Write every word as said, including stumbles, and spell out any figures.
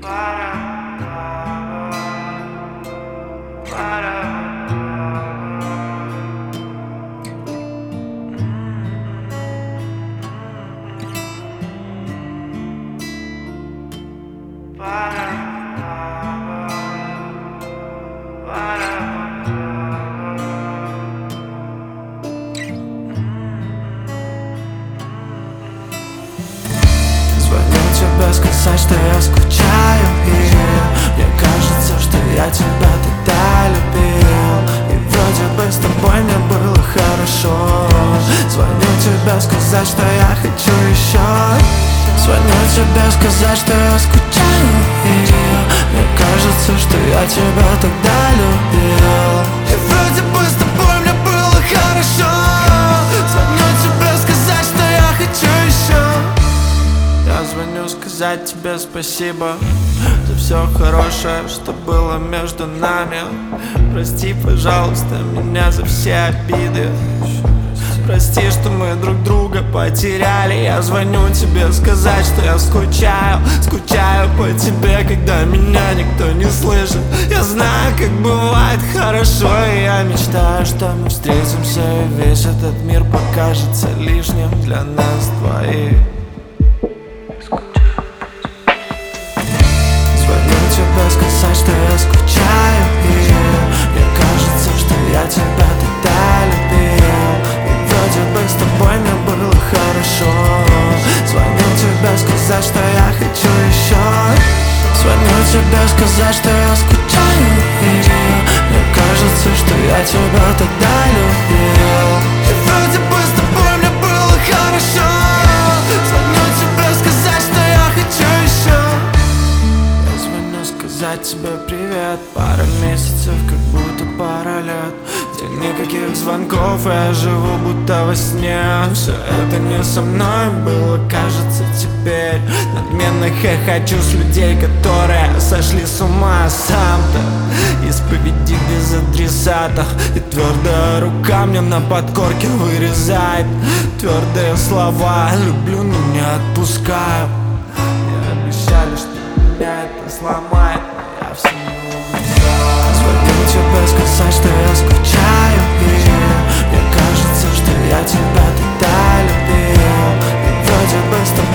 Сказать, что я скучаю, и мне кажется, что я тебя тогда любил, и вроде бы с тобой мне было хорошо. Звоню тебе сказать, что я хочу еще. Звоню тебе сказать, что я скучаю, и мне кажется, что я тебя тогда любил, и вроде бы с тобой мне было хорошо. Звоню тебе сказать, что я хочу еще. Я звоню сказать тебе спасибо за все хорошее, что было между нами. Прости, пожалуйста, меня за все обиды. Прости, что мы друг друга потеряли. Я звоню тебе сказать, что я скучаю. Скучаю по тебе, когда меня никто не слышит. Я знаю, как бывает хорошо, и я мечтаю, что мы встретимся, и весь этот мир покажется лишним для нас двоих. Сказать, что я скучаю, и мне кажется, что я тебя тогда любил, и вроде бы с тобой мне было хорошо. Звоню тебе сказать, что я хочу еще. Звоню тебе сказать, что я скучаю, и мне кажется, что я тебя тогда любил, и вроде бы с тобой мне было хорошо. Звоню тебе сказать, что я хочу еще. Сказать тебе привет. Пара месяцев, как будто пара лет, где никаких звонков, я живу будто во сне. Все это не со мной было, кажется, теперь. Надменно хохочу с людей, которые сошли с ума. Сам-то исповеди без адресатов, и твердая рука мне на подкорке вырезает твердые слова: люблю, но не отпускаю. Мне обещали, что меня это сломает, я все не увязал. Звоню тебе сказать, что я скучаю, и мне кажется, что я тебя тогда любил, и вроде бы с тобой